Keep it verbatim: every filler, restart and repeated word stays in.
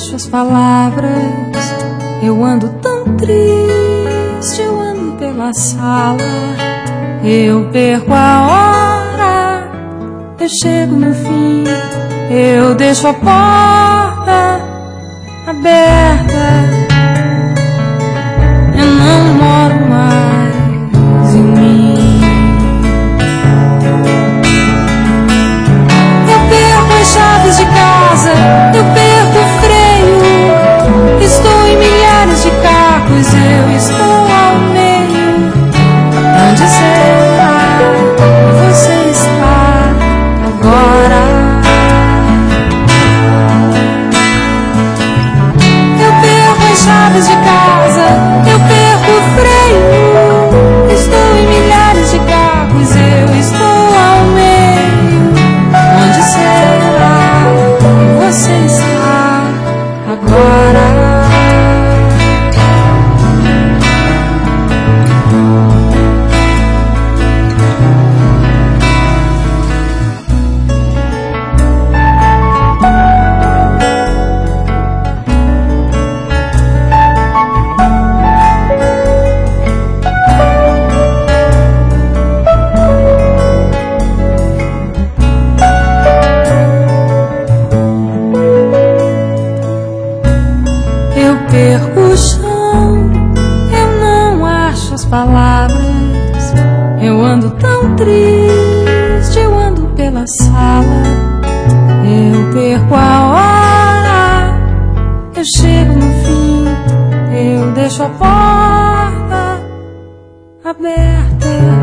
acho as palavras. Eu ando tão triste, eu ando pela sala. Eu perco a hora, eu chego no fim. Eu deixo a porta aberta. Eu não moro mais em mim. Eu perco as chaves de casa, eu perco o freio. Estou em milhares de carros, eu estou ao meio. Onde será que você está agora? Eu perco as chaves de casa, eu perco o freio. Estou em milhares de carros, eu estou ao meio. Onde será que você está agora? Eu perco o chão, eu não acho as palavras. Eu ando tão triste, eu ando pela sala. Eu perco a hora, eu chego no fim. Eu deixo a porta aberta.